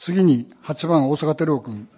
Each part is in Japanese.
次に8番大阪照夫君。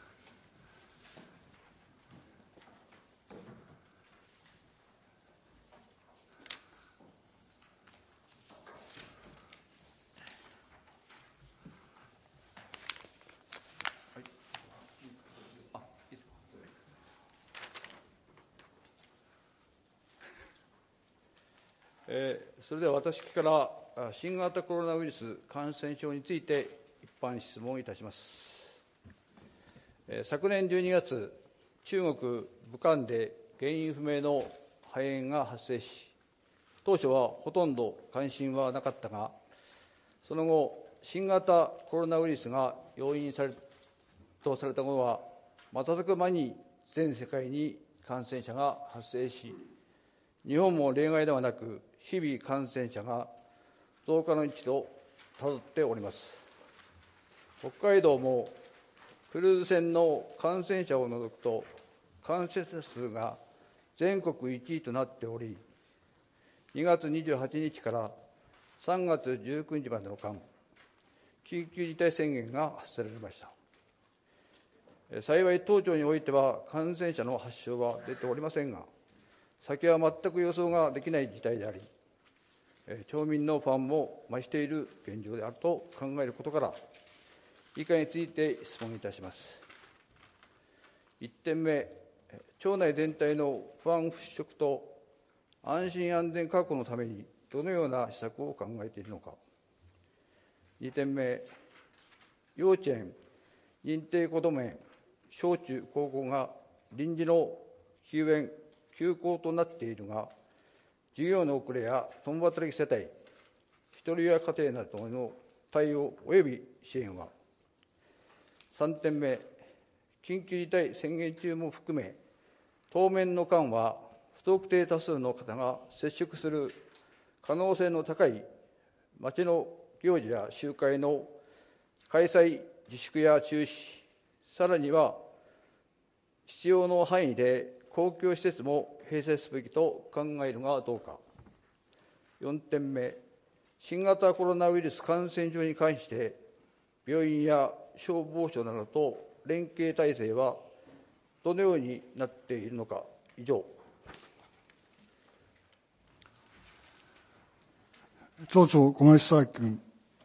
それでは私から新型コロナウイルス感染症について一般質問いたします。昨年12月、中国・武漢で原因不明の肺炎が発生し、当初はほとんど関心はなかったが、その後、新型コロナウイルスが容易とされた後は、瞬く間に全世界に感染者が発生し、日本も例外ではなく、日々感染者が増加の一途をたどっております。北海道もクルーズ船の感染者を除くと、感染者数が全国1位となっており、2月28日から3月19日までの間、緊急事態宣言が発せられました。幸い当庁においては感染者の発症は出ておりませんが、先は全く予想ができない事態であり、町民の不安も増している現状であると考えることから、以下について質問いたします。1点目、町内全体の不安払拭と安心安全確保のためにどのような施策を考えているのか。2点目、幼稚園、認定こども園、小中高校が臨時の休園・休校となっているが、授業の遅れや共働き世帯、ひとり親家庭などの対応及び支援は。3点目、緊急事態宣言中も含め、当面の間は不特定多数の方が接触する可能性の高い町の行事や集会の開催自粛や中止、さらには必要の範囲で公共施設も併設すべきと考えるがどうか。4点目、新型コロナウイルス感染症に関して、病院や消防署などと連携体制はどのようになっているのか。以上。 町長、小林佐伯君。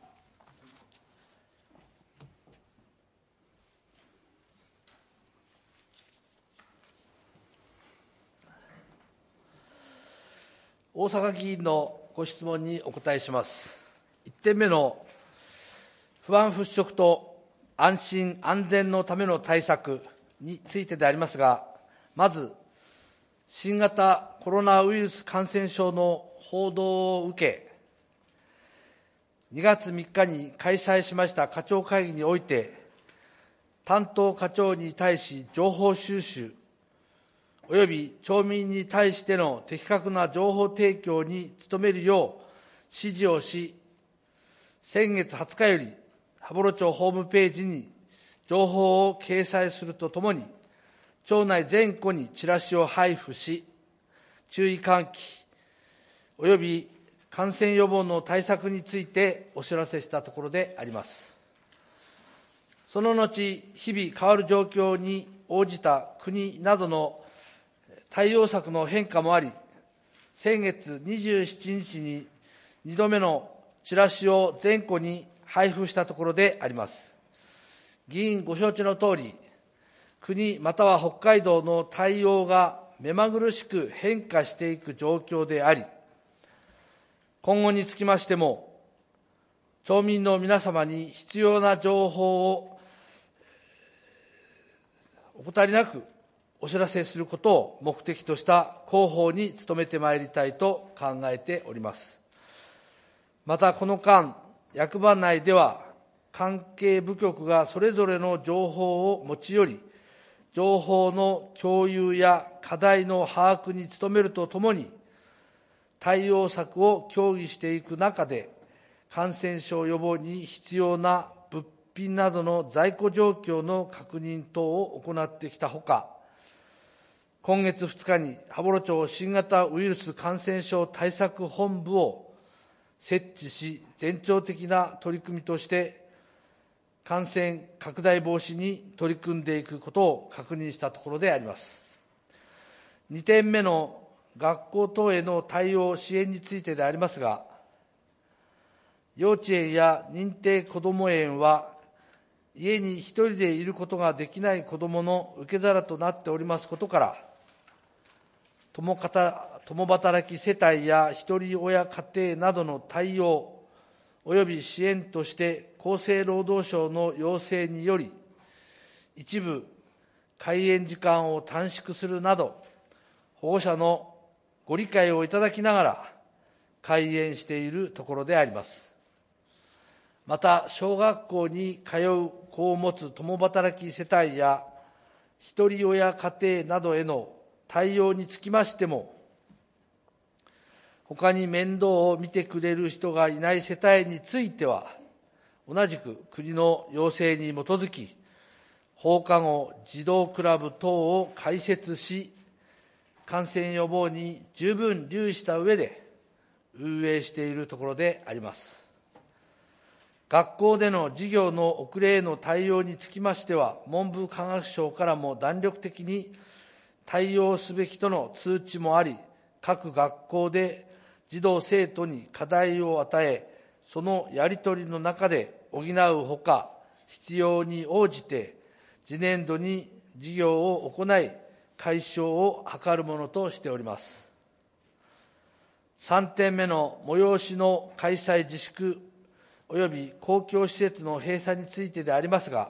大阪議員のご質問にお答えします。1点目の不安払拭と安心安全のための対策についてでありますが、まず、新型コロナウイルス感染症の報道を受け、2月3日に開催しました課長会議において、担当課長に対し情報収集、および町民に対しての的確な情報提供に努めるよう指示をし、先月20日より羽幌町ホームページに情報を掲載するとともに、町内全戸にチラシを配布し、注意喚起、および感染予防の対策についてお知らせしたところであります。その後、日々変わる状況に応じた国などの対応策の変化もあり、先月27日に2度目のチラシを全戸に配布したところであります。議員ご承知のとおり、国または北海道の対応が目まぐるしく変化していく状況であり、今後につきましても、町民の皆様に必要な情報を怠りなくお知らせすることを目的とした広報に努めてまいりたいと考えております。またこの間、役場内では関係部局がそれぞれの情報を持ち寄り、情報の共有や課題の把握に努めるとともに、対応策を協議していく中で、感染症予防に必要な物品などの在庫状況の確認等を行ってきたほか、今月2日に羽幌町新型ウイルス感染症対策本部を設置し、全庁的な取り組みとして、 感染拡大防止に取り組んでいくことを確認したところであります。2点目の学校等への対応支援についてでありますが、幼稚園や認定こども園は、家に一人でいることができない子どもの受け皿となっておりますことから、共働き世帯や一人親家庭などの対応及び支援として厚生労働省の要請により、一部開園時間を短縮するなど、保護者のご理解をいただきながら開園しているところであります。また、小学校に通う子を持つ共働き世帯や一人親家庭などへの対応につきましても、他に面倒を見てくれる人がいない世帯については、同じく国の要請に基づき、放課後児童クラブ等を開設し、感染予防に十分留意した上で運営しているところであります。学校での授業の遅れへの対応につきましては、文部科学省からも弾力的に対応すべきとの通知もあり、各学校で児童生徒に課題を与え、そのやり取りの中で補うほか、必要に応じて次年度に授業を行い、解消を図るものとしております。3点目の催しの開催自粛及び公共施設の閉鎖についてでありますが、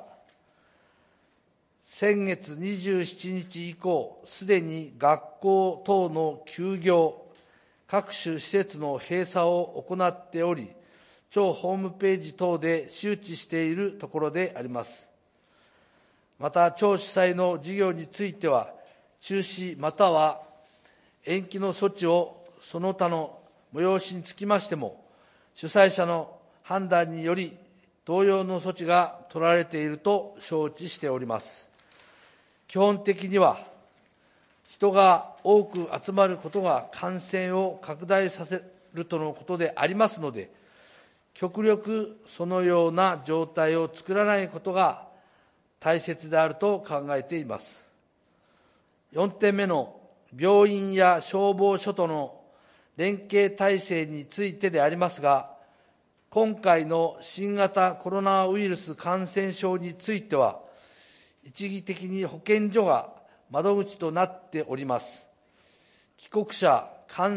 先月27日以降、すでに学校等の休業、各種施設の閉鎖を行っており、庁ホームページ等で周知しているところであります。また、庁主催の事業については、中止または延期の措置をその他の催しにつきましても、主催者の判断により同様の措置が取られていると承知しております。基本的には、人が多く集まることが感染を拡大させるとのことでありますので、極力そのような状態を作らないことが大切であると考えています。4点目の病院や消防署との連携体制についてでありますが、今回の新型コロナウイルス感染症については、一義的に保健所が窓口となっております。帰国者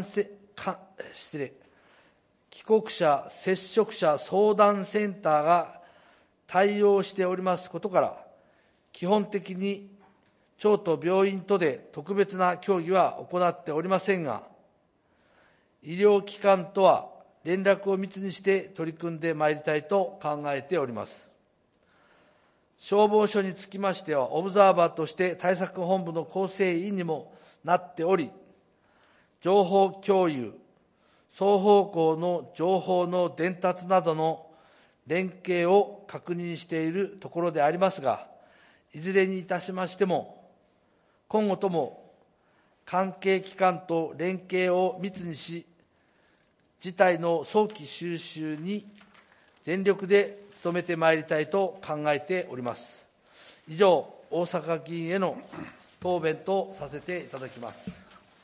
接触者相談センターが対応しておりますことから、基本的に庁と病院とで特別な協議は行っておりませんが、医療機関とは連絡を密にして取り組んでまいりたいと考えております。消防署につきましては、オブザーバーとして対策本部の構成員にもなっており、情報共有、双方向の情報の伝達などの連携を確認しているところでありますが、いずれにいたしましても、今後とも関係機関と連携を密にし、事態の早期収拾に全力で努めてまいりたいと考えております。以上、逢坂議員への答弁とさせていただきます。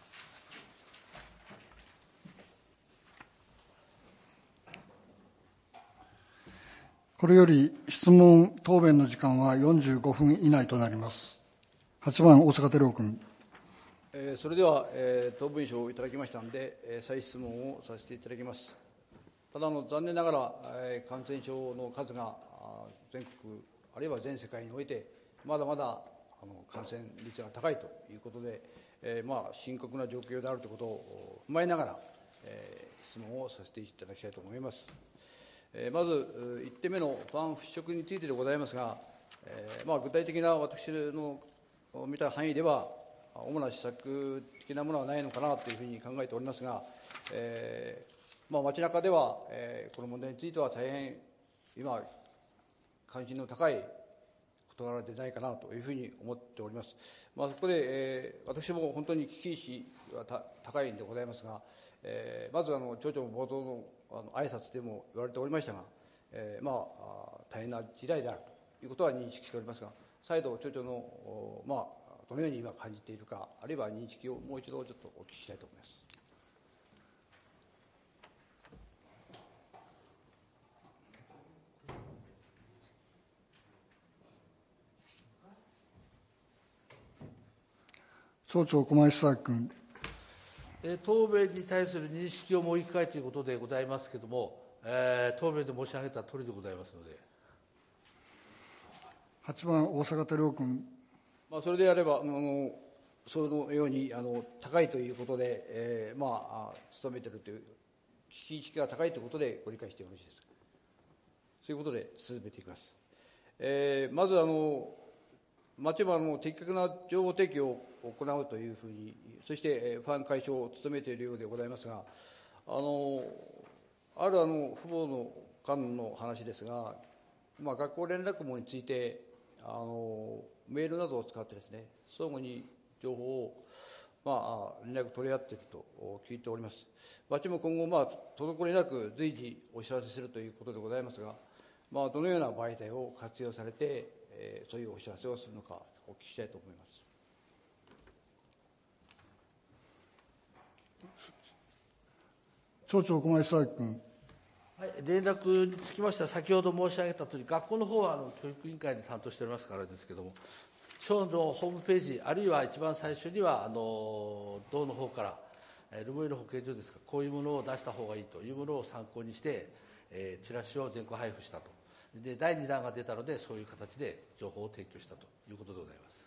これより質問、答弁の時間は45分以内となります。8番、逢坂輝夫君。 それでは、答弁書をいただきましたので、再質問をさせていただきます。ただ残念ながら、感染症の数が全国、あるいは全世界において、まだまだ感染率が高いということで、深刻な状況であるということを踏まえながら、質問をさせていただきたいと思います。まず、1点目の不安払拭についてでございますが、具体的な私の見た範囲では、主な施策的なものはないのかなというふうに考えておりますが、街中では、この問題については大変今、関心の高い事柄でないかなというふうに思っております。そこで、私も本当に危機意識は高いんでございますが、まず町長も冒頭の挨拶でも言われておりましたが、 大変な時代であるということは認識しておりますが、再度、町長の、どのように今感じているか、あるいは認識をもう一度ちょっとお聞きしたいと思います。 町長、駒井久明君。 答弁に対する認識をもう一回ということでございますけれども、答弁で申し上げたとおりでございますので。 8番、大阪照夫君。 それであれば、そのように高いということで、努めているという、危機意識が高いということでご理解してよろしいですか。そういうことで進めていきます。まず町は的確な情報提供を行うというふうに、そして不安解消を努めているようでございますが、ある父母の間の話ですが、学校連絡網についてメールなどを使ってですね、相互に情報を連絡取り合っていると聞いております。町も今後滞りなく随時お知らせするということでございますが、どのような媒体を活用されてそういうお知らせをするのかお聞きしたいと思います。 町長、駒井久明君。 連絡につきましては、先ほど申し上げたとおり、学校の方は教育委員会に担当しておりますからですけれども、省のホームページ、あるいは一番最初には、道の方から、留萌の保健所ですか、こういうものを出した方がいいというものを参考にして、チラシを全国配布したと。で、第2弾が出たので、そういう形で情報を提供したということでございます。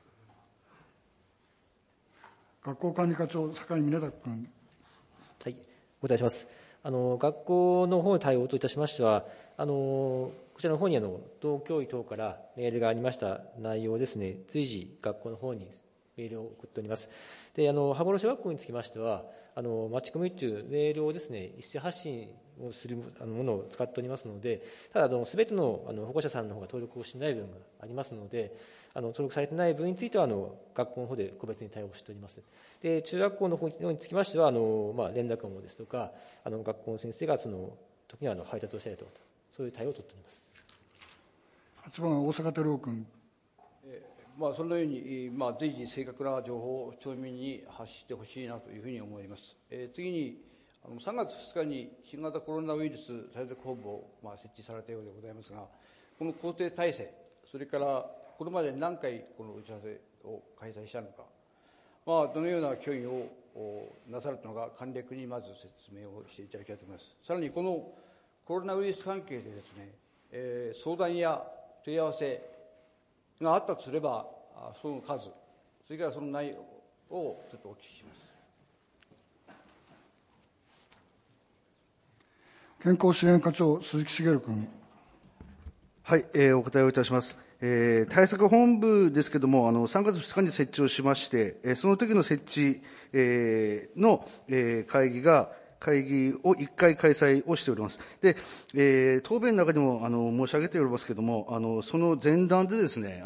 学校管理課長、酒井峰田君。 はい、お答えします。学校の方の対応といたしましては、こちらの方に道教委等からメールがありました内容をですね、随時学校の方にメールを送っております。で、羽幌小学校につきましては、マチコミというメールをですね、一斉発信をするものを使っておりますので、ただ、すべての保護者さんの方が登録をしない部分がありますので、登録されてない部分については、学校の方で個別に対応しております。で、中学校の方につきましては、連絡網ですとか、学校の先生がその時には配達をしたりとか、そういう対応を取っております。 8番、大阪照夫君。 そのように、随時正確な情報を町民に発してほしいなというふうに思います。次に、3月2日に新型コロナウイルス対策本部を設置されたようでございますが、この工程体制、それからこれまで何回この打ち合わせを開催したのか、どのような協議をなされたのか、簡略にまず説明をしていただきたいと思います。さらにこのコロナウイルス関係でですね、相談や問い合わせがあったとすれば、その数、それからその内容をちょっとお聞きします。 健康支援課長、鈴木茂君。 はい、お答えをいたします。対策本部ですけれども、3月2日に設置をしまして、その時の設置、の、会議を1回開催をしております。で、答弁の中でも申し上げておりますけれども、その前段でですね、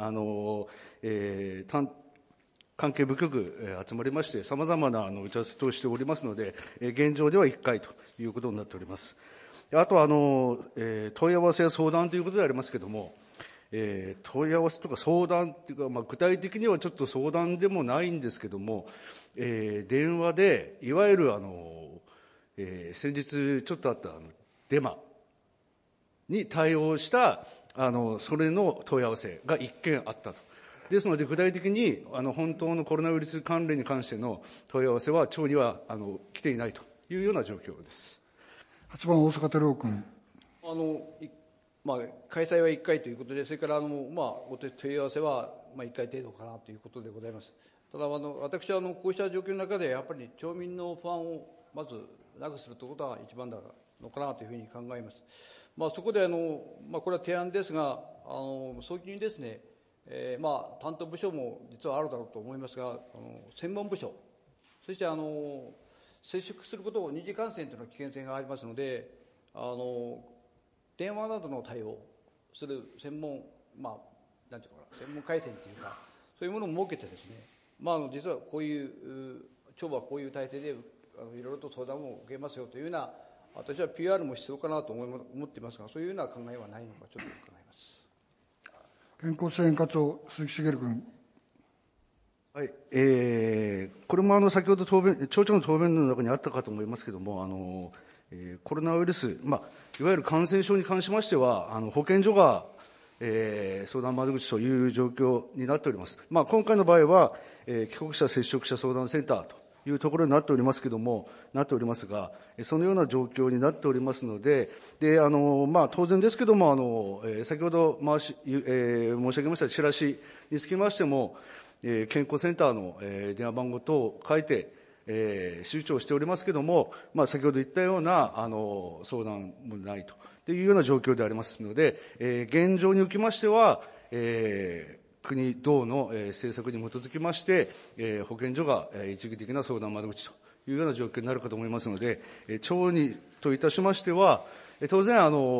関係部局集まりまして、さまざまな打ち合わせをしておりますので、現状では1回ということになっております。あと問い合わせや相談ということでありますけれども、問い合わせとか相談っていうか、具体的にはちょっと相談でもないんですけれども、電話でいわゆる先日ちょっとあったデマに対応したそれの問い合わせが1件あったと。ですので、具体的に本当のコロナウイルス関連に関しての問い合わせは町には来ていないというような状況です。 8番、大阪照夫君。 開催は1回ということで、それからお問い合わせは1回程度かなということでございます。ただ私はこうした状況の中で、やっぱり町民の不安をまずなくするということが一番なのかなというふうに考えます。そこでこれは提案ですが、早期にですね、担当部署も実はあるだろうと思いますが、専門部署、そして接触することを二次感染というのは危険性がありますので、電話などの対応する専門、なんていうかな、専門回線というか、そういうものを設けてですね、実はこういう町はこういう体制でいろいろと相談を受けますよというような私は PR も必要かなと思っていますが、そういうような考えはないのか、ちょっと伺います。 健康支援課長、鈴木茂君。 はい、これも先ほど町長の答弁の中にあったかと思いますけれども、コロナウイルス、いわゆる感染症に関しましては、保健所が、相談窓口という状況になっております。今回の場合は、帰国者接触者相談センターというところになっておりますが、そのような状況になっておりますので、当然ですけども、先ほど申し上げましたチラシにつきましても、健康センターの電話番号等を書いて、周知をしておりますけれども、先ほど言ったような相談もないというような状況でありますので、現状におきましては、国、道の政策に基づきまして、保健所が一義的な相談窓口というような状況になるかと思いますので、町にといたしましては、当然、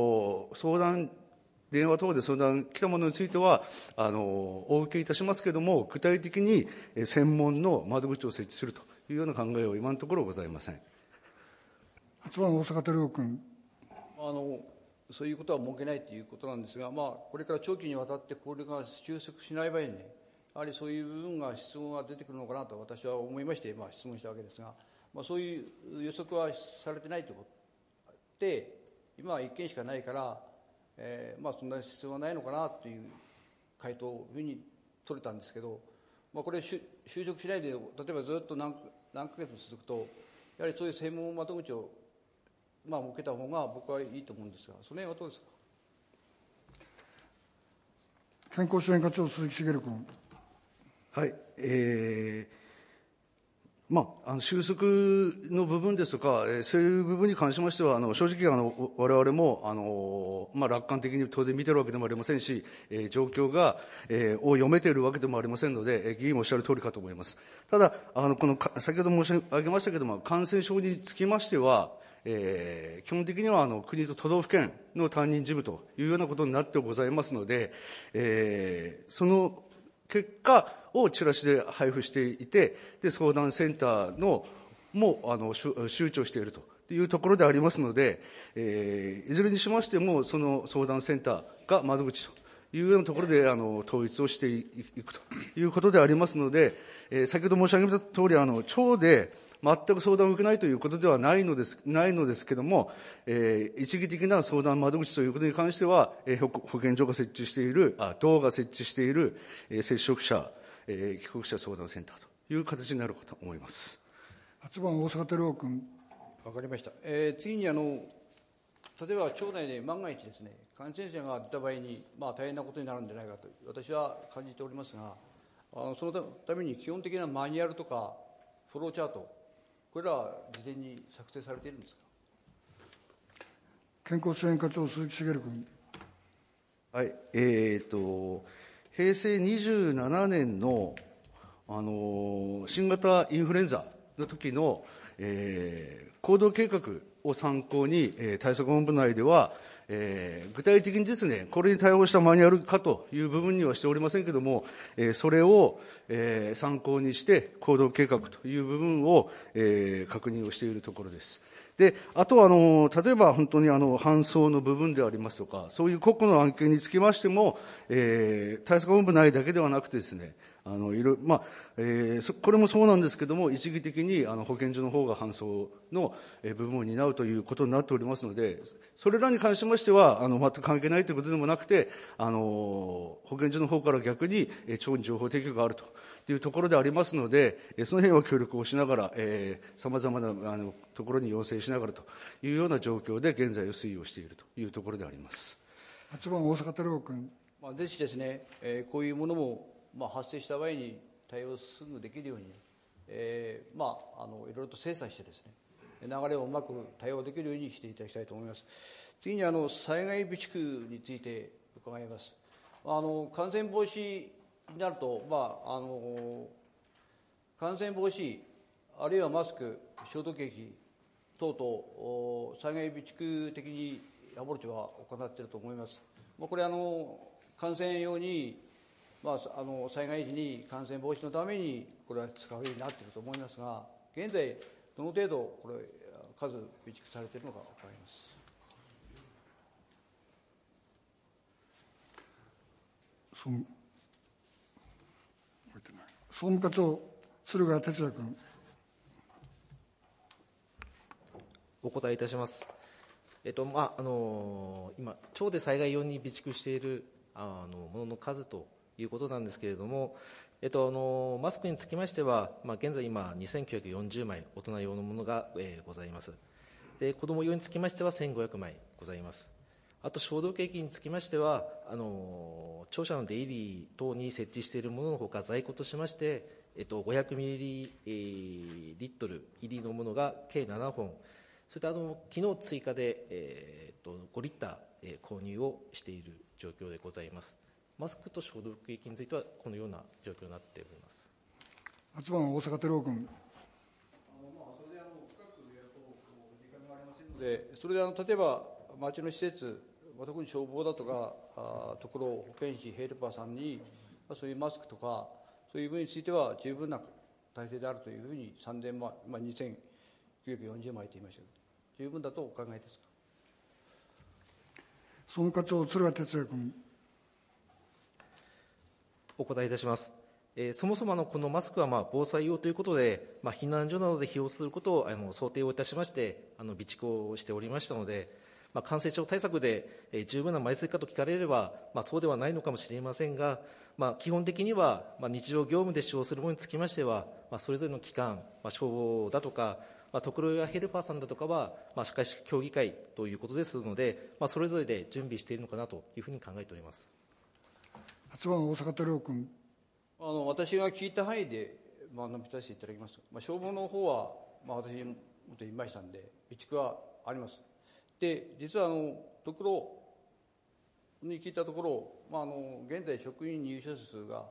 電話等で相談来たものについては、お受けいたしますけれども、具体的に専門の窓口を設置するというような考えは今のところございません。 8番、大阪照夫君。 そういうことは設けないということなんですが、これから長期にわたってこれが収束しない場合にね、やはりそういう部分が質問が出てくるのかなと私は思いまして、質問したわけですが、そういう予測はされてないということで、今は1件しかないから、そんな必要はないのかなという回答をふうに取れたんですけど、これ就職しないで、例えばずっと何ヶ月も続くと、やはりそういう専門窓口を設けた方が僕はいいと思うんですが、その辺はどうですか。 健康支援課長、鈴木茂君。 はい、収束の部分ですとか、そういう部分に関しましては、正直我々も楽観的に当然見てるわけでもありませんし、状況を読めているわけでもありませんので、議員もおっしゃる通りかと思います。ただ、先ほど申し上げましたけれども、感染症につきましては、基本的には国と都道府県の担任事務というようなことになってございますので、その結果をチラシで配布していて、で相談センターも周知をしているというところでありますので、いずれにしましても、その相談センターが窓口というようなところで統一をしていくということでありますので、先ほど申し上げたとおり、町で全く相談を受けないということではないのですけれども、一義的な相談窓口ということに関しては、保健所が設置している、道が設置している、接触者、帰国者相談センターという形になるかと思います。 8番、大阪照夫君。 わかりました。次に例えば町内で万が一ですね、感染者が出た場合に、大変なことになるんじゃないかと私は感じておりますが、そのために基本的なマニュアルとかフローチャート、これらは事前に作成されているんですか。 健康支援課長、鈴木茂君。 はい、平成27年の、新型インフルエンザの時の、行動計画を参考に、対策本部内では、具体的にですね、これに対応したマニュアル化という部分にはしておりませんけれども、それを、参考にして行動計画という部分を、確認をしているところです。で、あとは例えば本当に搬送の部分でありますとか、そういう個々の案件につきましても、対策本部内だけではなくてですね、これもそうなんですけども、一義的に保健所の方が搬送の部分を担うということになっておりますので、それらに関しましては全く関係ないということでもなくて、保健所の方から逆に町に情報提供があるというところでありますので、その辺は協力をしながら、さまざまなところに要請しながらというような状況で現在を推移をしているというところであります。 8番、大阪照夫君。 ぜひですね、こういうものも発生した場合に対応すぐできるように、いろいろと精査してですね、流れをうまく対応できるようにしていただきたいと思います。次に災害備蓄について伺います。感染防止になると、感染防止あるいはマスク、消毒液等々災害備蓄的にヤボルチは行っていると思います。これ感染用に災害時に感染防止のためにこれは使うようになっていると思いますが、現在どの程度これ数備蓄されているのが分かります。 総務課長、敦賀哲也君。 お答えいたします。今、町で災害用に備蓄しているものの数ということなんですけれども、マスクにつきましては、現在今、2940枚、大人用のものが、ございます。で、子ども用につきましては1500枚ございます。あと、消毒液につきましては、庁舎の出入り等に設置しているもののほか、在庫としまして、500ミリリットル入りのものが計7本、それと昨日追加で、5リッター、購入をしている状況でございます。マスクと消毒液については、このような状況になっております。 8番、大阪照夫君。 それで例えば、町の施設、特に消防だとか、ところ、保健師、ヘルパーさんに、そういうマスクとか、そういう部分については十分な体制であるというふうに、2940枚と言いましたけど、十分だとお考えですか。 総務課長、敦賀哲也君。 お答えいたします。そもそもこのマスクは防災用ということで、避難所などで使用することを想定をいたしまして、備蓄をしておりましたので、感染症対策で十分な枚数かと聞かれれば、そうではないのかもしれませんが、基本的には日常業務で使用するものにつきましては、それぞれの機関、消防だとか、特労やヘルパーさんだとかは、社会福祉協議会ということですので、それぞれで準備しているのかなというふうに考えております。 8番、大阪照夫君。 私が聞いた範囲で、述べさせていただきます。消防の方は、私も言いましたんで、備蓄はあります。で、実は特労に聞いたところ、現在職員入所数が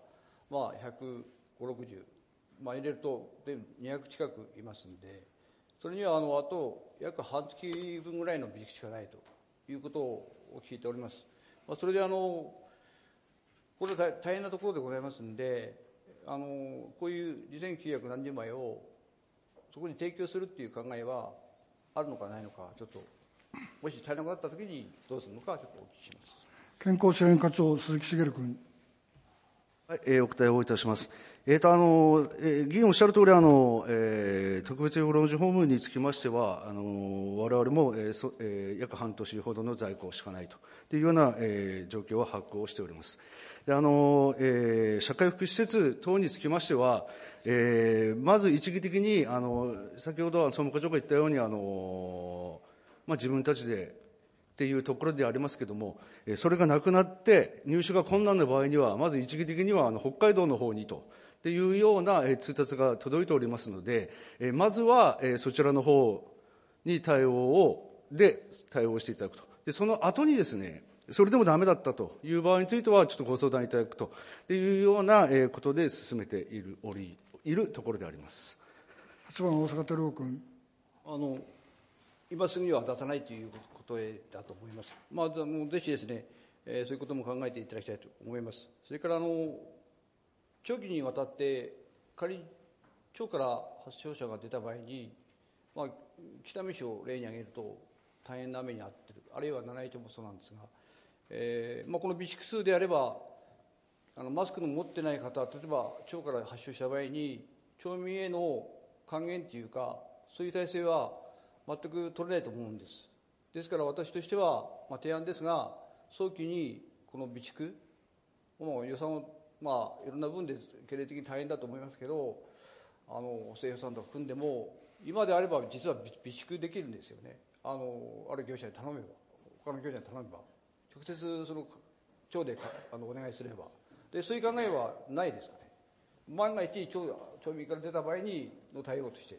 150、60、入れると200近くいますんで、それにはあと約半月分ぐらいの備蓄しかないということを聞いております。それでこれは大変なところでございますんで、こういう2900何十枚をそこに提供するっていう考えはあるのかないのか、ちょっともし足りなくなったときにどうするのか、ちょっとお聞きします。 健康支援課長、鈴木茂君。 はい、お答えをいたします。議員おっしゃる通り、特別養老人ホームにつきましては、我々も、約半年ほどの在庫しかないというような、状況は把握をしております。で社会福祉施設等につきましては、まず一義的に、先ほど総務課長が言ったように、自分たちでっていうところでありますけれども、それがなくなって入手が困難な場合には、まず一義的には北海道の方にというような通達が届いておりますので、まずはそちらの方に対応していただくと。で、その後にですね、それでもダメだったという場合については、ちょっとご相談いただくというようなことで進めているところであります。 8番、大阪照夫君。 今すぐには出さないということだと思います。ぜひですね、そういうことも考えていただきたいと思います。それから長期にわたって仮に町から発症者が出た場合に、北見市を例に挙げると大変な目に遭っている、あるいは七飯町もそうなんですが、この備蓄数であればマスクの持ってない方は、例えば町から発症した場合に町民への還元というか、そういう体制は全く取れないと思うんです。ですから私としては、提案ですが、早期にこの備蓄、予算をいろんな部分で経済的に大変だと思いますけど、補正予算とか組んでも、今であれば実は備蓄できるんですよね。ある業者に頼めば、他の業者に頼めば、直接その町でお願いすれば、でそういう考えはないですかね。万が一町民から出た場合にの対応として。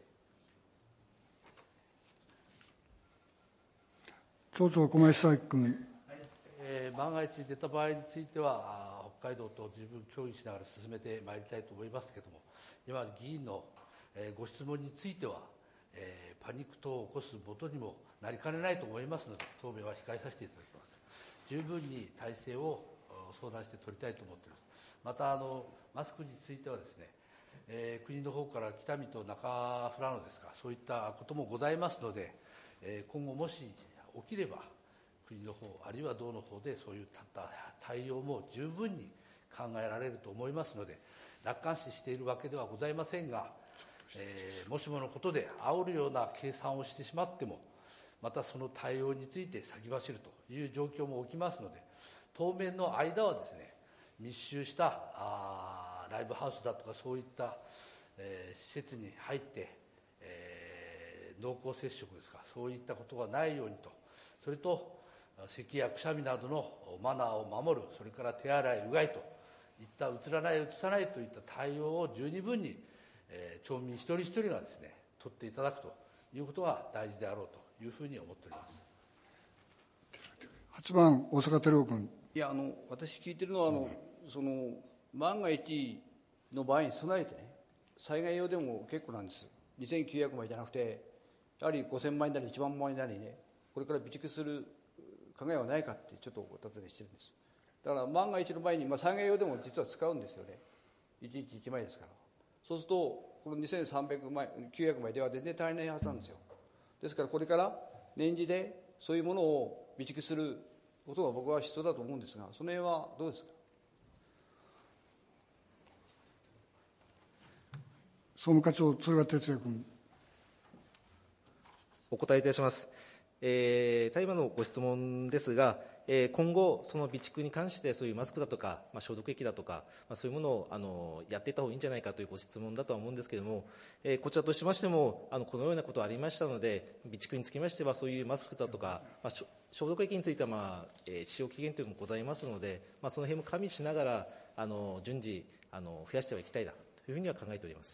町長、小林佐伯君。 万が一出た場合については、北海道と十分協議しながら進めてまいりたいと思いますけれども、今、議員のご質問については、パニック等を起こすことにもなりかねないと思いますので、答弁は控えさせていただきます。十分に体制を相談して取りたいと思っています。またマスクについてはですね、 国の方から北見と中富良野ですか、そういったこともございますので、今後もし起きれば、国の方、あるいは道の方でそういった対応も十分に考えられると思いますので、楽観視しているわけではございませんが、もしものことで煽るような計算をしてしまっても、またその対応について先走るという状況も起きますので、当面の間はですね、密集したライブハウスだとかそういった、施設に入って、濃厚接触ですか、そういったことがないようにと、それと咳やくしゃみなどのマナーを守る、それから手洗いうがいといったうつらない、うつさないといった対応を十二分に、町民一人一人がですね、取っていただくということが大事であろうというふうに思っております。 8番、大阪照夫君。 いや、私聞いてるのは、万が一の場合に備えてね、災害用でも結構なんです。2900枚じゃなくて、やはり5000枚なり1万枚なりね、これから備蓄する考えはないかってちょっとお尋ねしてるんです。だから万が一の場合に、災害用でも実は使うんですよね。1日1枚ですから。そうすると、この2300枚、900枚では全然足りないはずなんですよ。ですからこれから年次でそういうものを備蓄することが僕は必要だと思うんですが、その辺はどうですか。 総務課長、鶴ヶ哲也君。 お答えいたします。ただいまのご質問ですが、今後、その備蓄に関して、そういうマスクだとか、消毒液だとか、そういうものをやっていった方がいいんじゃないかというご質問だとは思うんですけれども、こちらとしましても、このようなことがありましたので、備蓄につきましては、そういうマスクだとか、消毒液については、使用期限というのもございますので、その辺も加味しながら、順次、増やしてはいきたいなというふうには考えております。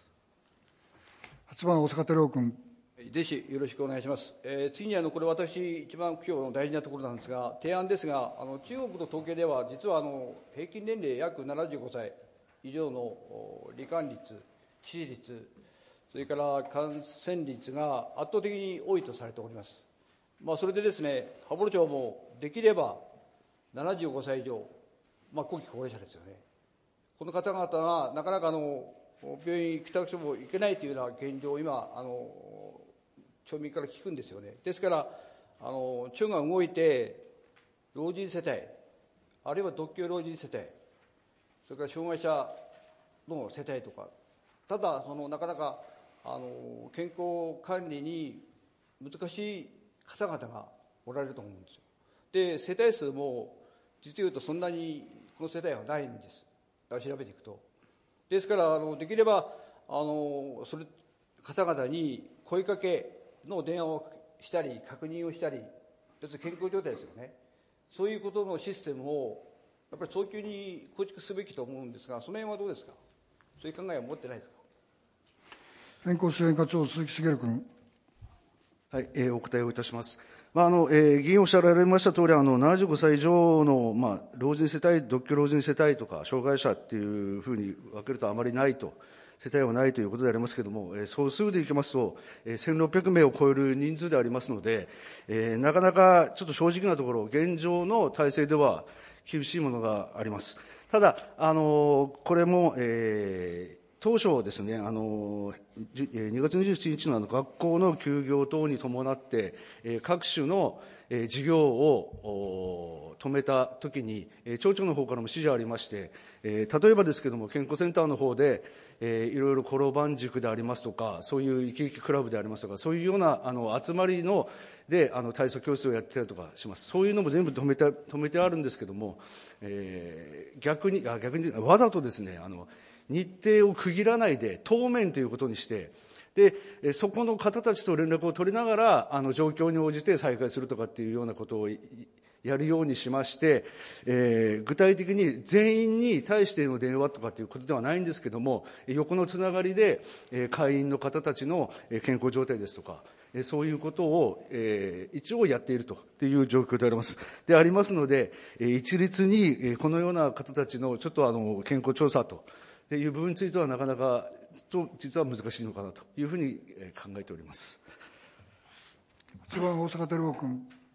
8番、大阪照夫君。 ぜひよろしくお願いします。次にこれ私一番今日の大事なところなんですが、提案ですが、中国の統計では実は平均年齢約75歳以上の罹患率、致死率、それから感染率が圧倒的に多いとされております。それでですね、羽幌町もできれば75歳以上、後期高齢者ですよね。この方々がなかなか病院行きたくても行けないというような現状を今町民から聞くんですよね。ですから町が動いて老人世帯、あるいは独居老人世帯、それから障害者の世帯とか、ただなかなか健康管理に難しい方々がおられると思うんですよ。で、世帯数も実を言うとそんなにこの世帯はないんです。調べていくと。ですからできればそれ方々に声かけの電話をしたり確認をしたり、健康状態ですよね。そういうことのシステムをやっぱり早急に構築すべきと思うんですが、その辺はどうですか。そういう考えは持ってないですか。 健康支援課長、鈴木茂君。 はい、お答えをいたします。議員おっしゃられましたとおり、75歳以上の、老人世帯、独居老人世帯とか、障害者っていうふうに分けるとあまりないと、世帯はないということでありますけれども、総数でいきますと、1600名を超える人数でありますので、なかなかちょっと正直なところ、現状の体制では厳しいものがあります。ただ、これも、当初ですね、2月27日の学校の休業等に伴って、各種の事業を止めたときに、町長の方からも指示ありまして、例えばですけれども、健康センターの方で、いろいろ転ばん塾でありますとか、そういう生き生きクラブでありますとか、そういうような集まりで体操教室をやってたりとかします。そういうのも全部止めてあるんですけれども、逆にわざとですね、日程を区切らないで当面ということにして、でそこの方たちと連絡を取りながら状況に応じて再開するとかっていうようなことをやるようにしまして、具体的に全員に対しての電話とかっていうことではないんですけども、横のつながりで会員の方たちの健康状態ですとか、そういうことを一応やっているという状況でありますので、一律にこのような方たちのちょっと健康調査という部分についてはなかなか実は難しいのかなというふうに考えております。 8番、大阪照夫君。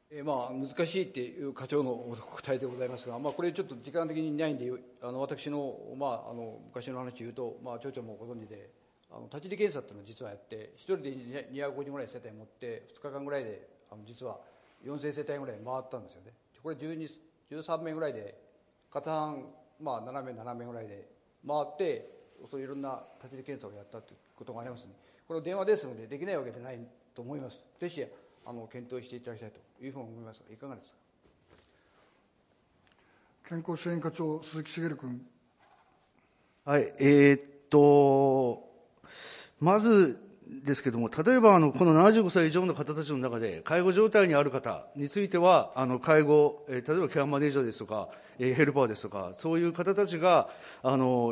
難しいっていう課長の答えでございますが、これちょっと時間的にないんで、私の、昔の話を言うと、町長もご存知で、立ち入り検査っていうのを実はやって、1人で250人ぐらい世帯持って、2日間ぐらいで、実は4000世帯ぐらい回ったんですよね。これ13名ぐらいで、片半、7名ぐらいで回って、そういろんな立ち入り検査をやったということがありますので、これを電話ですので、できないわけでないと思います。ぜひ検討していただきたいというふうに思いますが、いかがですか。 健康支援課長、鈴木茂君。 はい、まずですけれども、例えばこの75歳以上の方たちの中で、介護状態にある方については、介護、例えばケアマネージャーですとか、ヘルパーですとか、そういう方たちが日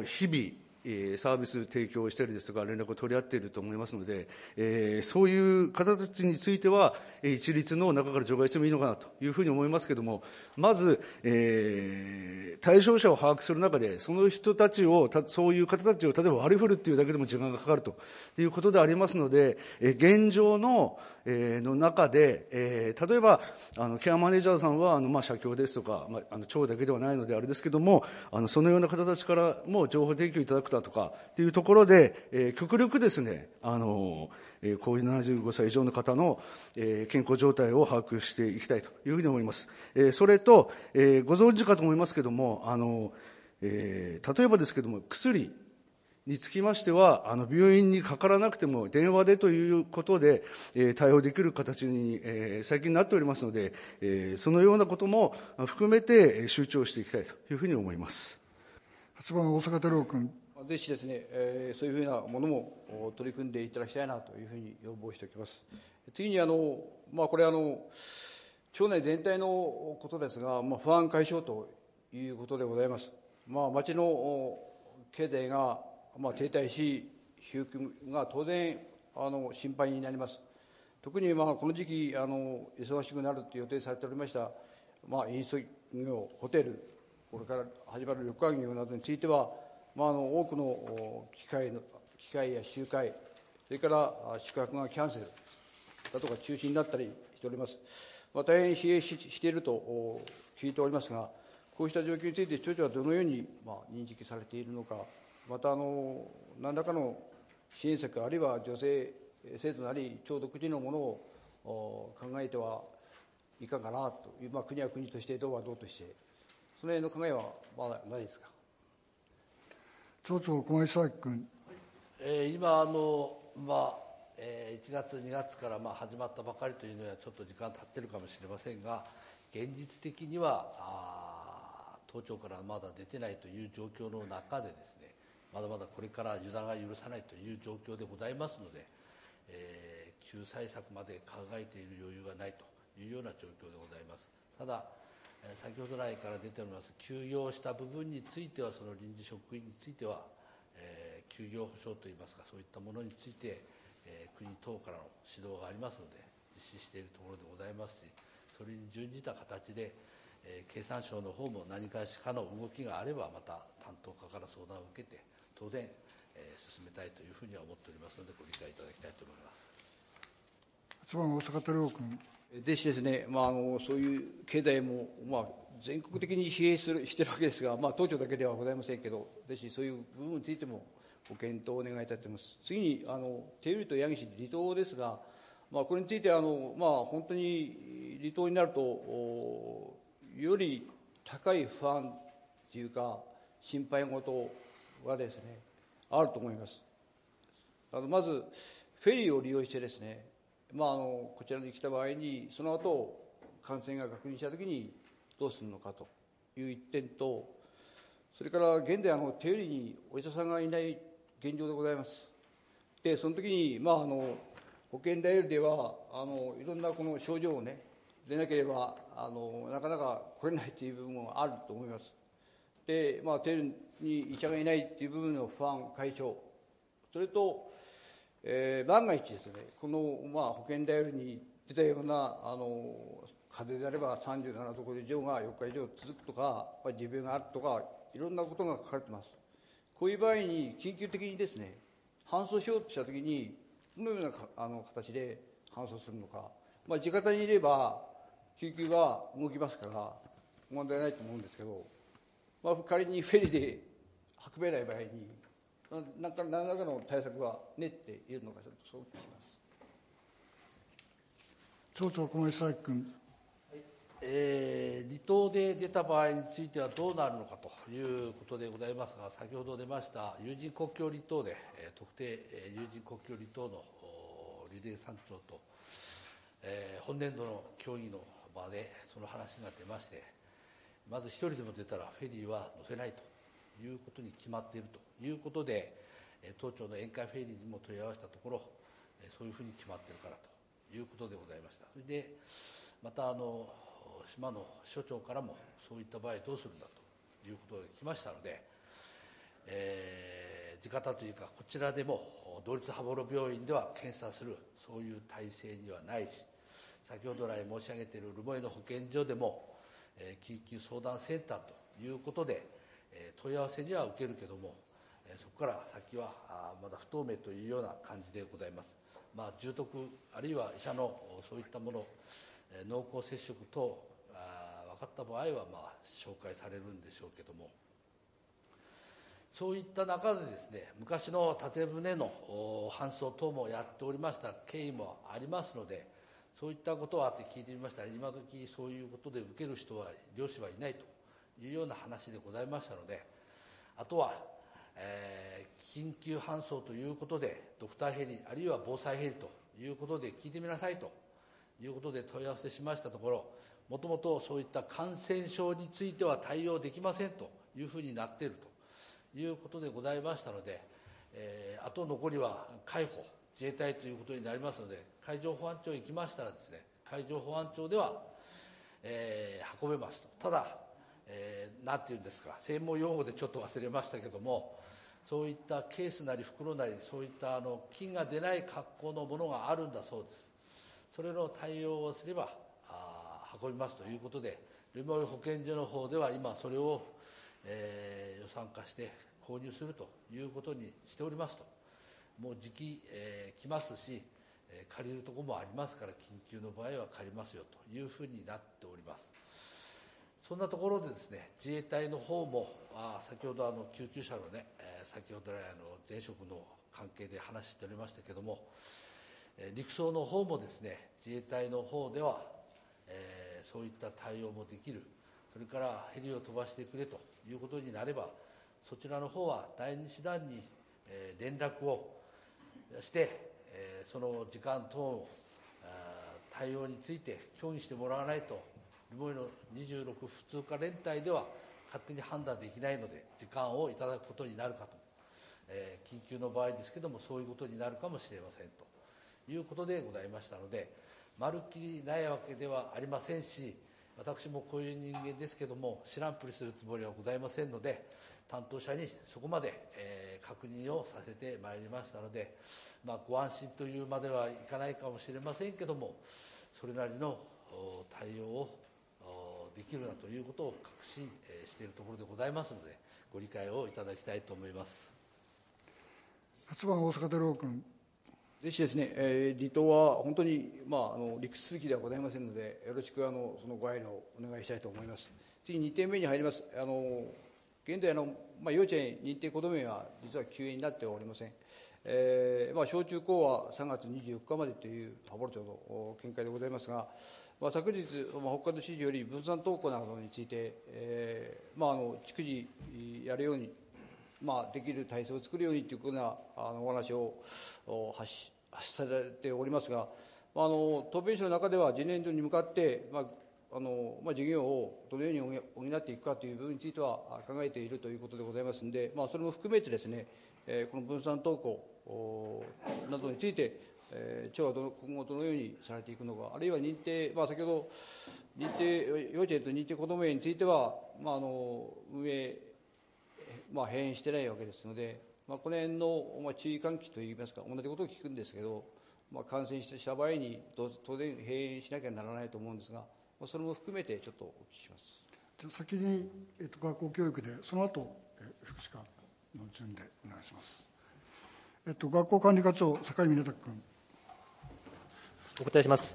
々、サービス提供したりですとか、連絡を取り合っていると思いますので、そういう方たちについては、一律の中から除外してもいいのかなというふうに思いますけれども、まず、対象者を把握する中で、その人たちを、そういう方たちを例えば割り振るっていうだけでも時間がかかるということでありますので、現状の中で、例えばケアマネージャーさんは社協ですとか、町だけではないのであれですけれども、そのような方たちからも情報提供いただくだとかというところで、極力ですね、こういう75歳以上の方の健康状態を把握していきたいというふうに思います。それと、ご存知かと思いますけれども、例えばですけれども、薬につきましては、病院にかからなくても電話でということで、対応できる形に、最近なっておりますので、そのようなことも含めて周知をしていきたいというふうに思います。 8番、大阪照夫君。 ぜひですね、そういうふうなものも取り組んでいただきたいなというふうに要望しておきます。次にこれ町内全体のことですが、不安解消ということでございます。町の経済が停滞し、給付が当然心配になります。特にこの時期忙しくなると予定されておりました飲食業、ホテル、これから始まる旅館業などについては、多くの機会や集会、それから宿泊がキャンセルだとか中止になったりしております。大変疲弊していると聞いておりますが、こうした状況について町長はどのように認識されているのか、また何らかの支援策、あるいは助成制度なり町独自のものを考えてはいかがかなという、国は国として道は道として、その辺の考えはないですか。 町長、駒井佐伯君。 今1月、2月から始まったばかりというのはちょっと時間経っているかもしれませんが、現実的には当庁からまだ出てないという状況の中でですね、まだまだこれから油断が許さないという状況でございますので、救済策まで考えている余裕がないというような状況でございます。ただ、先ほど来から出ております休業した部分については、その臨時職員については、休業保障といいますか、そういったものについて、国等からの指導がありますので実施しているところでございますし、それに準じた形で、経産省の方も何かしかの動きがあれば、また担当課から相談を受けて当然、進めたいというふうには思っておりますので、ご理解いただきたいと思います。 8番、大阪照夫君。 ぜひですね、そういう経済も、全国的に疲弊しているわけですが、当庁だけではございませんけど、ぜひそういう部分についてもご検討をお願いいたします。次に手売と八木市離島ですが、これについて本当に離島になるとより高い不安というか心配事がですねあると思います。まずフェリーを利用してですね、こちらに来た場合にその後感染が確認したときにどうするのかという一点と、それから現在手売りにお医者さんがいない現状でございます。でその時に保険代理ではいろんなこの症状をねでなければなかなか来れないという部分があると思います。で手売りに医者がいないという部分の不安解消、それと、万が一ですね、この保険代理に出たような風邪であれば37度以上が4日以上続くとか、持病があるとか、いろんなことが書かれています。こういう場合に緊急的にですね搬送しようとしたときにどのような形で搬送するのか、地方にいれば救急が動きますから問題ないと思うんですけど、仮にフェリーで運べない場合に何らかの対策は練っているのか、そう聞きます。 町長、小林佐伯君。 離島で出た場合についてはどうなるのかということでございますが、先ほど出ました有人国境離島で、特定有人国境離島のリレー山長と、本年度の協議の場でその話が出まして、まず一人でも出たらフェリーは乗せないということに決まっているということで、当庁の沿海フェリーにも問い合わせたところ、そういうふうに決まっているからということでございました。それでまた島の所長からもそういった場合どうするんだということが来ましたので、地方というかこちらでも同立羽幌病院では検査するそういう体制にはないし、先ほど来申し上げている留萌の保健所でも緊急相談センターということで問い合わせには受けるけども、そこから先はまだ不透明というような感じでございます。重篤あるいは医者のそういったもの、濃厚接触等分かった場合は紹介されるんでしょうけども、そういった中でですね、昔の縦船の搬送等もやっておりました経緯もありますので、そういったことはって聞いてみましたら、今時そういうことで受ける人は漁師はいないというような話でございましたので、あとは、緊急搬送ということでドクターヘリあるいは防災ヘリということで聞いてみなさいということで問い合わせしましたところ、もともとそういった感染症については対応できませんというふうになっているということでございましたので、あと残りは海保自衛隊ということになりますので、海上保安庁へ行きましたらですね、海上保安庁では、運べますと。ただ、なんていうんですか、専門用語でちょっと忘れましたけども、そういったケースなり袋なり、そういった菌が出ない格好のものがあるんだそうです。それの対応をすれば運びますということで、留萌保健所の方では今それを、予算化して購入するということにしておりますと。もう時期、来ますし、借りるところもありますから、緊急の場合は借りますよというふうになっております。そんなところでですね、自衛隊の方も先ほど救急車のね、先ほど来前職の関係で話しておりましたけれども、陸曹の方もですね、自衛隊の方では、そういった対応もできる、それからヘリを飛ばしてくれということになれば、そちらの方は第二師団に、連絡をして、その時間等の対応について協議してもらわないと、留萌の26普通科連隊では勝手に判断できないので、時間をいただくことになるかと、緊急の場合ですけども、そういうことになるかもしれませんということでございましたので、まるっきりないわけではありませんし、私もこういう人間ですけども、知らんぷりするつもりはございませんので、担当者にそこまで、確認をさせてまいりましたので、ご安心というまではいかないかもしれませんけども、それなりの対応をできるなということを確信しているところでございますので、ご理解をいただきたいと思います。 8番、大阪照夫君。 ぜひですね、離島は本当に、陸続きではございませんので、よろしくそのご配慮をお願いしたいと思います。次、2点目に入ります。現在幼稚園認定こども園は実は休園になっておりません。小中高は3月24日までという羽幌町の見解でございますが、昨日、北海道知事より分散登校などについて、逐次やるように、できる体制を作るようにというようなお話を発されておりますが、答弁書の中では次年度に向かって、事業をどのように補っていくかという部分については考えているということでございますので、それも含めてですね、この分散登校などについて、町は今後どのようにされていくのか、あるいは認定、先ほど幼稚園と認定こども園については、運営、閉園してないわけですので、この辺の注意喚起といいますか、同じことを聞くんですけど、感染した場合に当然閉園しなきゃならないと思うんですが、それも含めてちょっとお聞きします。 じゃ先に、学校教育で、その後、福祉課の順でお願いします。学校管理課長、酒井峰拓君。 お答えします。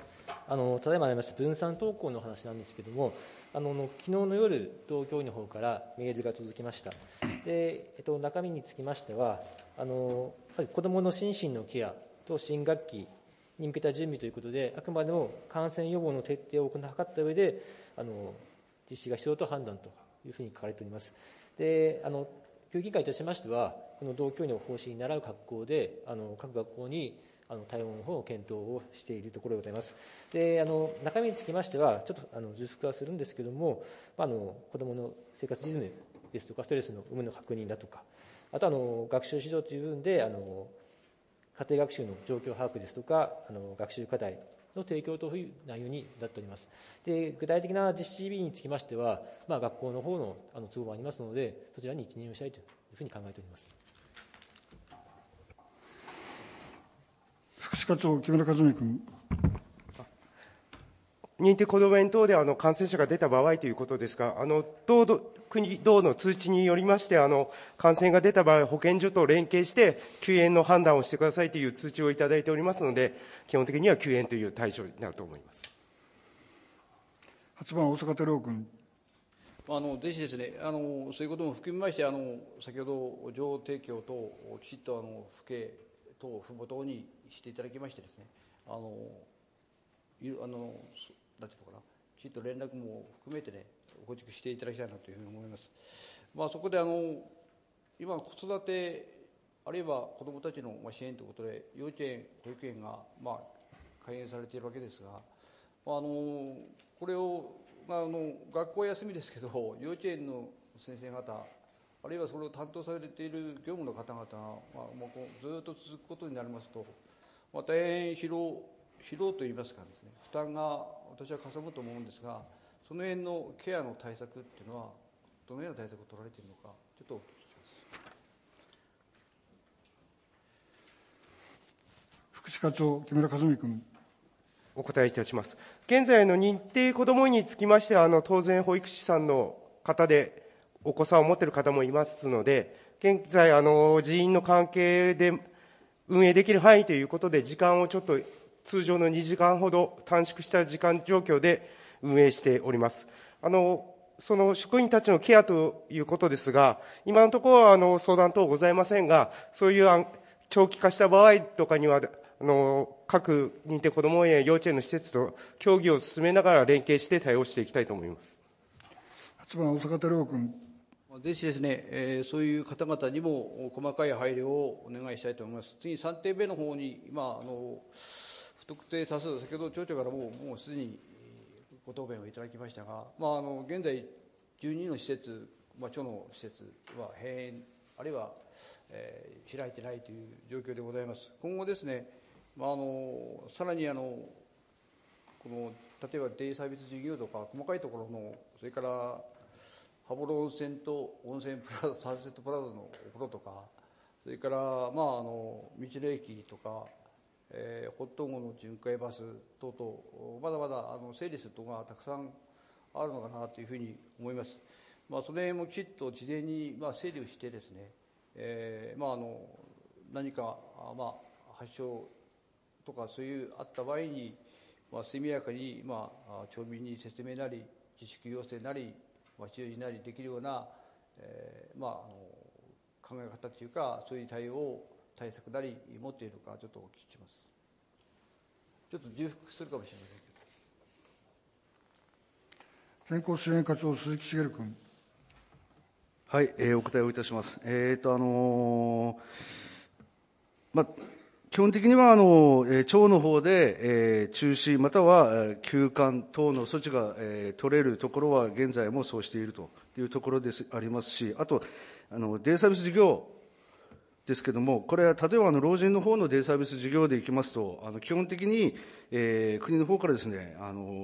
ただいまありました分散登校の話なんですけれども、昨日の夜、同教委の方からメールが届きました。で、中身につきましては、やっぱり子どもの心身のケアと新学期に向けた準備ということで、あくまでも感染予防の徹底を図った上で、実施が必要と判断というふうに書かれております。で、教育委員会としましては、この同教委の方針に倣う格好で、各学校に対応の方を検討をしているところでございます。で、中身につきましては、ちょっと重複はするんですけれども、子どもの生活リズムですとか、ストレスの有無の確認だとか、あと学習指導という部分で、家庭学習の状況把握ですとか、学習課題の提供という内容になっております。で、具体的な実施日につきましては、学校の方の都合もありますので、そちらに一任をしたいというふうに考えております。 福祉課長、木村和美君。 認定こども園等で感染者が出た場合ということですが、道の通知によりまして、感染が出た場合、保健所と連携して、休園の判断をしてくださいという通知をいただいておりますので、基本的には休園という対象になると思います。 8番、大阪照夫君。 ぜひですね、そういうことも含めまして、先ほど情報提供ときちっと府警等父母等にしていただきましてですね、なんていうのかな、きちっと連絡も含めてね、構築していただきたいなというふうに思います。そこで今、子育て、あるいは子どもたちの支援ということで、幼稚園、保育園が開園されているわけですが、これを、学校は休みですけど、幼稚園の先生方、あるいはそれを担当されている業務の方々が、ずっと続くことになりますと、大変疲労といいますかですね、負担が私はかさむと思うんですが、その辺のケアの対策っていうのは、どのような対策を取られているのか、ちょっとお聞きします。 福祉課長、木村和美君。 お答えいたします。現在の認定こども園につきましては、当然保育士さんの方でお子さんを持っている方もいますので、現在人員の関係で運営できる範囲ということで、時間をちょっと通常の2時間ほど短縮した時間状況で運営しております。その職員たちのケアということですが、今のところは相談等ございませんが、そういう長期化した場合とかには、各認定こども園や幼稚園の施設と協議を進めながら連携して対応していきたいと思います。 8番、大阪照夫君。 ぜひですね、そういう方々にも細かい配慮をお願いしたいと思います。次、3点目の方に、今、不特定多数、先ほど町長からもうすでにご答弁をいただきましたが、現在、12の施設、町の施設は閉園、あるいは、開いてないという状況でございます。今後ですね、さらに例えばデイサービス事業とか、細かいところの、それから羽幌温泉と温泉プラザ、サンセットプラザのお風呂とか、それから道の駅とか、ホット号の巡回バス等々、まだまだ整理するところがたくさんあるのかなというふうに思います。その辺もきちっと事前に整理をしてですね、何か発症とかそういうあった場合に、速やかに町民に説明なり自粛要請なり注意なりできるような、考え方というか、そういう対策なり持っているのか、ちょっとお聞きします。ちょっと重複するかもしれませんけど。 健康支援課長、鈴木茂君。 はい、お答えをいたします。基本的には町の方で、中止または休館等の措置が、取れるところは現在もそうしているというところでありますし、あとデイサービス事業ですけれども、これは例えば老人の方のデイサービス事業でいきますと、基本的に、国の方からですね、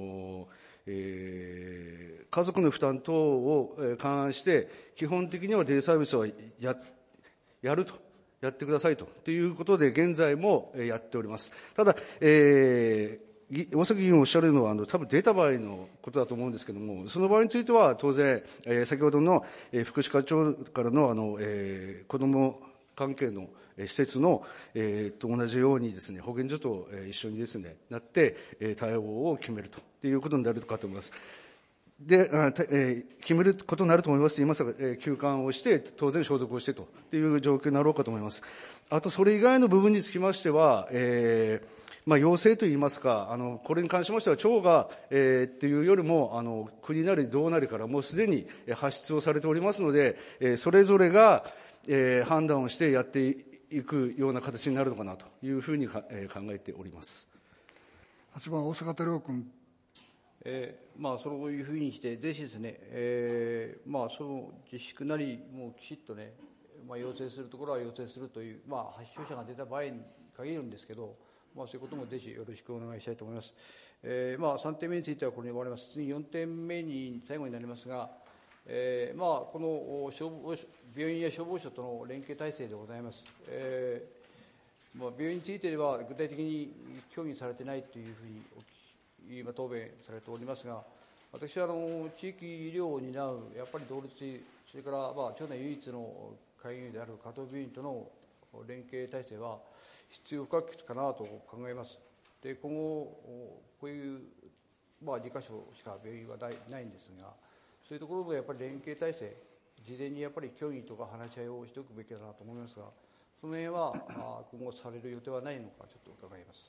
家族の負担等を勘案して、基本的にはデイサービスはやってくださいということで、現在もやっております。ただ、大崎議員おっしゃるのは、多分出た場合のことだと思うんですけれども、その場合については、当然、先ほどの福祉課長からの子ども関係の施設の、と同じようにですね、保健所と一緒にですね、なって、対応を決めるということになるかと思います。で、決めることになると思いますと言いますが、休館をして、当然消毒をしてという状況になろうかと思います。あと、それ以外の部分につきましては、要請といいますか、これに関しましては、町が、っていうよりも、国なり道なりからもうすでに発出をされておりますので、それぞれが、判断をしてやっていくような形になるのかなというふうに考えております。 8番、大阪照夫君。 そういうふうにして、ぜひですね、その自粛なり、もうきちっとね、要請するところは要請するという、発症者が出た場合に限るんですけど、そういうこともぜひよろしくお願いしたいと思います。3点目についてはこれに終わります。次4点目に最後になりますが、この病院や消防署との連携体制でございます。病院については具体的に協議されてないというふうに今答弁されておりますが、私は地域医療を担うやっぱり同立、それから町内唯一の開業医である加藤病院との連携体制は必要不可欠かなと考えます。で、今後こういう2カ所しか病院はないんですが、そういうところでやっぱり連携体制、事前にやっぱり協議とか話し合いをしておくべきだなと思いますが、その辺は今後される予定はないのか、ちょっと伺います。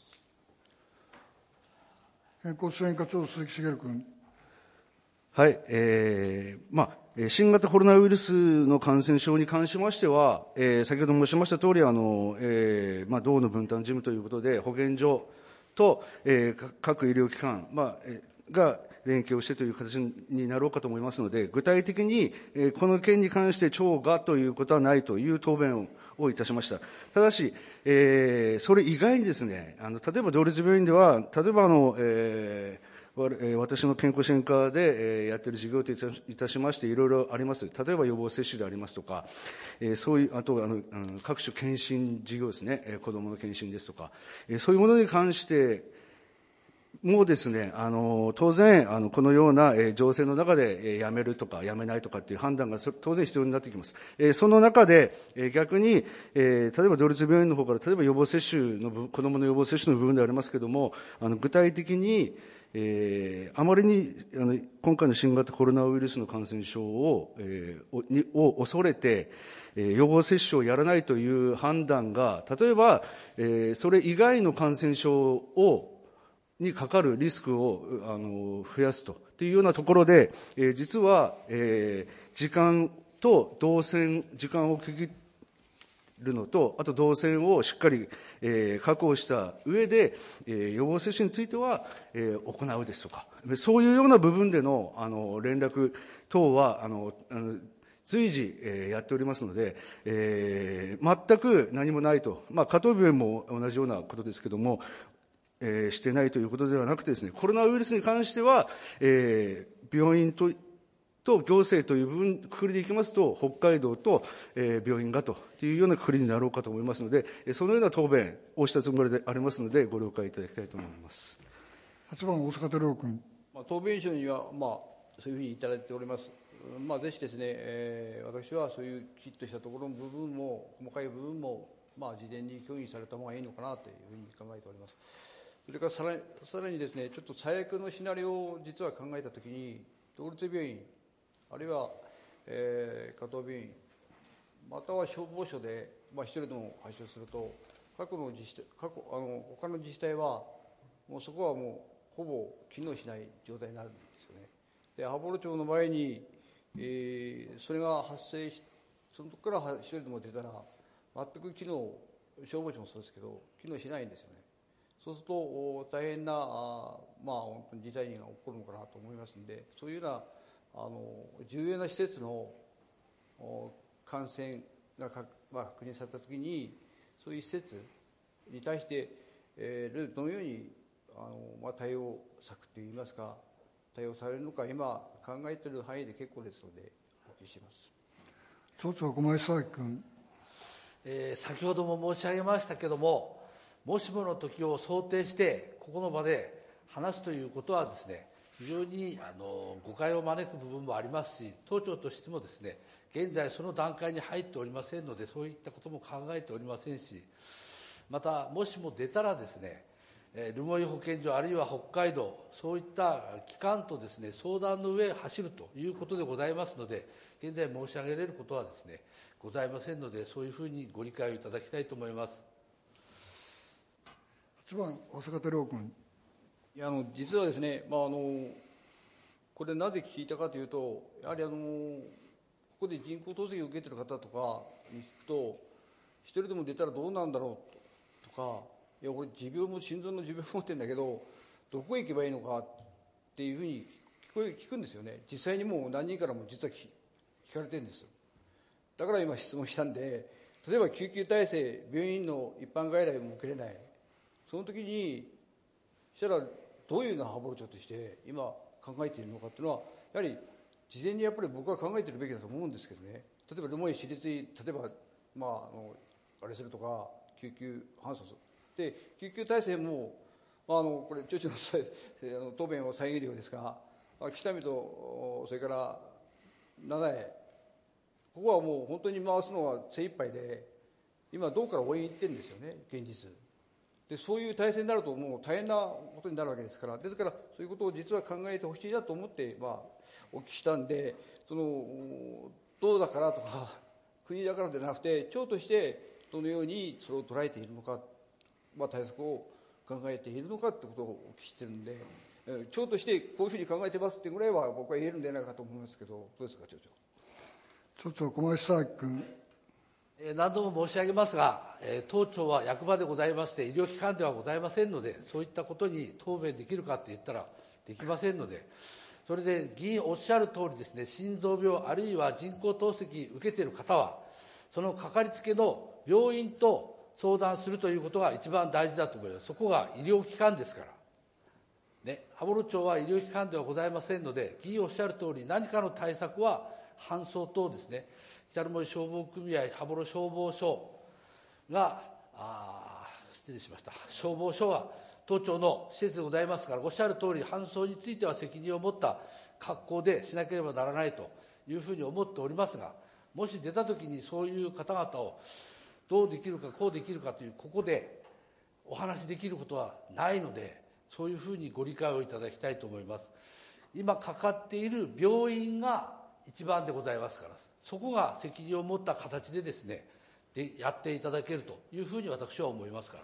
健康支援課長、鈴木茂君。 はい、新型コロナウイルスの感染症に関しましては、先ほど申しましたとおり、道の分担事務ということで、保健所と、各医療機関、が連携をしてという形になろうかと思いますので、具体的に、この件に関して町がということはないという答弁をいたしました。ただし、それ以外にですね、例えば同立病院では、例えば私の健康支援課でやっている事業といたしましていろいろあります。例えば予防接種でありますとか、そういうあと各種検診事業ですね、子どもの検診ですとか、そういうものに関してもうですね、当然このような情勢の中でやめるとかやめないとかっていう判断が当然必要になってきます。その中で逆に例えば同立病院の方から例えば予防接種の子どもの予防接種の部分でありますけれども、具体的にあまりに今回の新型コロナウイルスの感染症を恐れて予防接種をやらないという判断が、例えばそれ以外の感染症にかかるリスクを増やすというようなところで、実は時間と動線、時間を区切るのと、あと動線をしっかり確保した上で、予防接種については行うですとか、そういうような部分での連絡等は随時やっておりますので、全く何もないと、加藤病院も同じようなことですけれども、してないということではなくてですね、コロナウイルスに関しては、病院と行政という部分、くくりでいきますと、北海道と、病院がというようなくくりになろうかと思いますので、そのような答弁をしたつもりでありますので、ご了解いただきたいと思います。 8番、大阪照夫君。 答弁書には、そういうふうにいただいております。ぜひですね、私はそういうきちっとしたところの部分も、細かい部分も、事前に協議された方がいいのかなというふうに考えております。それからさらにですね、ちょっと最悪のシナリオを実は考えたときに、同立病院、あるいは、加藤病院、または消防署で、一人でも発症すると、他の自治体は、もうそこはもうほぼ機能しない状態になるんですよね。で、羽幌町の場合に、それが発生し、そのとこから一人でも出たら、全く機能、消防署もそうですけど、機能しないんですよね。そうすると大変な本当に事態が起こるのかなと思いますので、そういうような重要な施設の感染が確認されたときに、そういう施設に対してどのように対応策といいますか、対応されるのか、今考えている範囲で結構ですので、お聞きします。 町長、駒井佐君。 先ほども申し上げましたけれども、もしもの時を想定して、ここの場で話すということはですね、 非常に誤解を招く部分もありますし、当庁としてもですね、現在その段階に入っておりませんので、そういったことも考えておりませんし、またもしも出たらですね、留萌保健所あるいは北海道、そういった機関とですね、相談の上走るということでございますので、現在申し上げられることはですね、ございませんので、そういうふうにご理解をいただきたいと思います。 8番、大阪照夫君。 実はですね、これなぜ聞いたかというと、やはりここで人工透析を受けている方とかに聞くと、一人でも出たらどうなんだろうとか、いや、俺、持病も心臓の持病持ってるんだけど、どこへ行けばいいのかっていうふうに聞くんですよね。実際にもう何人からも実は聞かれてるんです。だから今質問したんで、例えば救急体制、病院の一般外来も受けれない。その時に、したらどういうような羽幌町として今考えているのかっていうのは、やはり事前にやっぱり僕は考えているべきだと思うんですけどね。例えば留萌市立医、例えば、あれするとか、救急搬送する。で、救急体制も、これ、町長の答弁を遮るようですが、北見と、それから七重、ここはもう本当に回すのは精一杯で、今、どうから応援行ってるんですよね、現実。で、そういう体制になると、もう大変なことになるわけですから、ですから、そういうことを実は考えてほしいなと思って、お聞きしたんで、どうだからとか、国だからでなくて、町としてどのようにそれを捉えているのか、対策を考えているのかということをお聞きしているので、町としてこういうふうに考えてますってぐらいは僕は言えるんじゃないかと思いますけど、どうですか、町長。 町長、小林佐伯君。 何度も申し上げますが、当庁は役場でございまして、医療機関ではございませんので、そういったことに答弁できるかって言ったらできませんので、それで議員おっしゃる通りですね、心臓病あるいは人工透析受けている方は、そのかかりつけの病院と相談するということが一番大事だと思います。そこが医療機関ですから。ね、羽幌町は医療機関ではございませんので、議員おっしゃる通り、何かの対策は搬送等ですね、北留萌消防組合、羽幌消防署が、失礼しました、消防署は当庁の施設でございますから、おっしゃる通り、搬送については責任を持った格好でしなければならないというふうに思っておりますが、もし出たときにそういう方々をどうできるか、こうできるかという、ここでお話しできることはないので、そういうふうにご理解をいただきたいと思います。今かかっている病院が一番でございますから、そこが責任を持った形でですね、やっていただけるというふうに私は思いますから。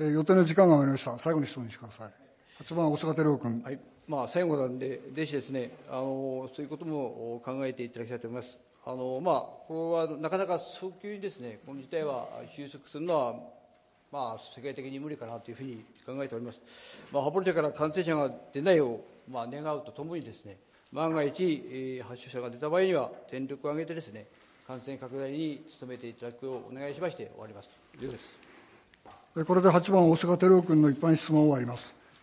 予定の時間が終わりました。最後に質問してください。8番、大阪照夫君。 はい、最後なんで、ぜひですね、そういうことも考えていただきたいと思います。これはなかなか早急にですね、この事態は収束するのは、世界的に無理かなというふうに考えております。羽幌町から感染者が出ないよう、願うとともにですね、万が一、発症者が出た場合には、全力を挙げてですね、感染拡大に努めていただくようお願いしまして終わります。以上です。 これで8番、大阪照夫君の一般質問を終わります。